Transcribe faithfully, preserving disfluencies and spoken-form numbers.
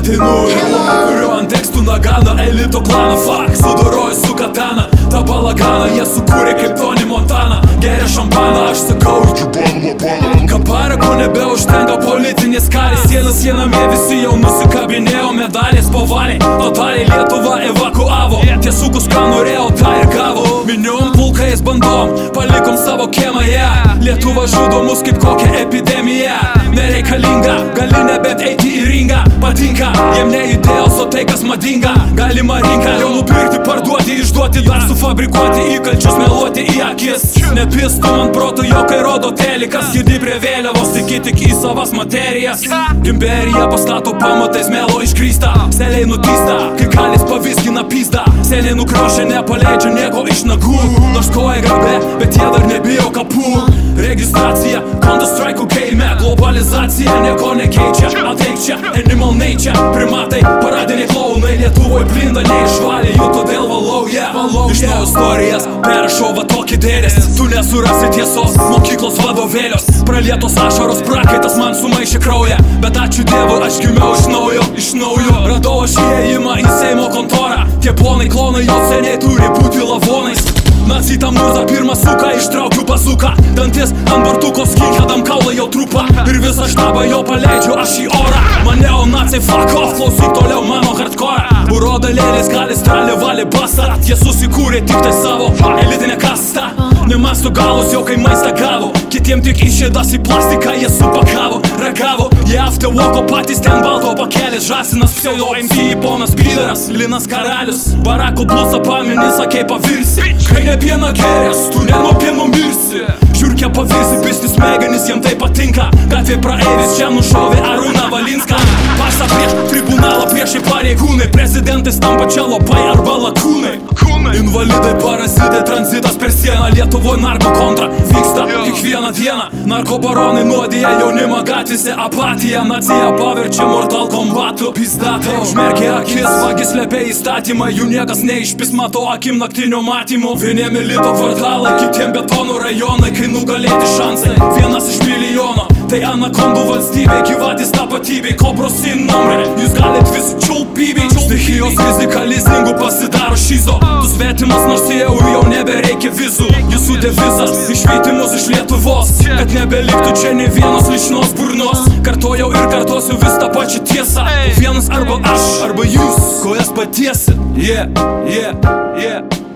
ateinu Kuriu ant tekstų naganą, elito klaną Fuck, sudoroju su katana Ta balaganą jie sukūrė kaip Tony Montana Geria šampaną, aš sakau Kaparako nebeužtenka politinės karės Siena siename visi jau nusikabinėjo medalės po valiai Totaliai Lietuvą evakuavo Tiesukus ką norėjau, tą ir gavo Miniom pulkais bandom, palikom savo kiemą yeah. Lietuva žudo mus kaip kokia epidemija Nereikalinga, gali nebent eiti į ringą Patinka, jiem ne idėjos, o tai kas madinga Galima rinką jau nupirkti, parduoti, išduoti Dar sufabrikuoti įkalčius, meluoti į akis Nepistų man proto, jo kai rodo telikas Girdi prie vėliavos, tiki tik į savas materijas Imperija pastato pamatais, melo iškrysta Seliai nutysta, kai kalis paviskina pizdą Seniai nukrošia, nepaleidžia nieko iš nagų Nors koja grabė, bet jie dar nebijo kapų Registracija, Counter Strike game Globalizacija nieko nekeičia Ateik čia, animal nature Primatai, paradiniai klounai Lietuvoj blinda neišvalė jų, todėl valau yeah. Iš to istorijas, perrašau va tokį dėdės Tu nesurasi tiesos, mokyklos vadovėlios Pralietos ašaros, prakaitas man sumaišė kraują Bet ačiū Dievui, aš gimiau iš naujo, iš naujo Radau aš įėjimą į Seimo kontorą Tie ponai klonai jau seniai turi būti lavonais Nacita muza, pirmą suką, ištraukiu bazuką Dantis ant bartuko, skinheadam kaulą jau trupa Ir visą štabą jau paleidžiu aš į orą Mane o naciai fuck off, klausyk toliau mano hardcore Uroda lėlės gali stralį valį bastą Jie susikūrė tik tai savo elitinę kastą Nemasto galus jau kai maistą gavo Kitiem tik išėdas į plastiką jie supakavo Ragavo, jie after walko patys ten balto pakelės Žasinas pseudo M C, ponas Pidaras, Linas Karalius Barako blusą pamini, sakei pavirsi Kai ne pieną gerės, tu ne nuo pieno mirsi Žiūrkė pavirsi, pisti smegenis, jiem tai patinka Gatvė praeivis čia nušovė Arūną Valinską Paštą prieš tribunalą, priešai pareigūnai Prezidentais tampa čia labai arba lakūnai Invalidai, parazitai, tranzitas per sieną Lietuvoj narko kontra vyksta kiekvieną dieną Narkobaronai nuodija jaunimą gatvėse apatija Nacija paverčia Mortal Kombatu Pizdato Užmerkė akis, vagis slepia įstatymą Jų niekas neišpis, mato akim naktinio matymo Vieniem elito kvartalai, kitiem betonų rajonai Kai nugalėti šansai, vienas iš milijono Tai anakondų valstybė, gyvatys tapatybė Kobros in namre, jūs galit visi čiulpybė Stichijos rizika lizingų pasidaro šizo Tu svetimas, nors jau jau nebereikia vizų Jūsų devizas, išvyti mus iš Lietuvos Kad nebeliktų čia ne vienos lišnos burnos Kartojau ir kartosiu vis tą pačią tiesą Vienas arba aš, arba jūs, ko jas patiesit Yeah, yeah, yeah